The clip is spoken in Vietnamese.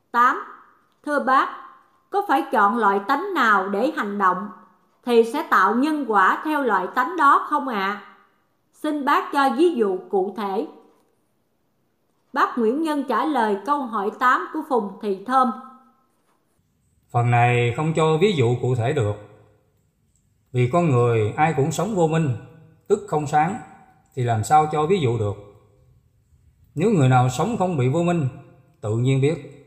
8. Thưa bác, có phải chọn loại tánh nào để hành động thì sẽ tạo nhân quả theo loại tánh đó không ạ? Xin bác cho ví dụ cụ thể. Bác Nguyễn Nhân trả lời câu hỏi 8 của Phùng Thị Thơm. Phần này không cho ví dụ cụ thể được. Vì con người ai cũng sống vô minh, tức không sáng, thì làm sao cho ví dụ được. Nếu người nào sống không bị vô minh, tự nhiên biết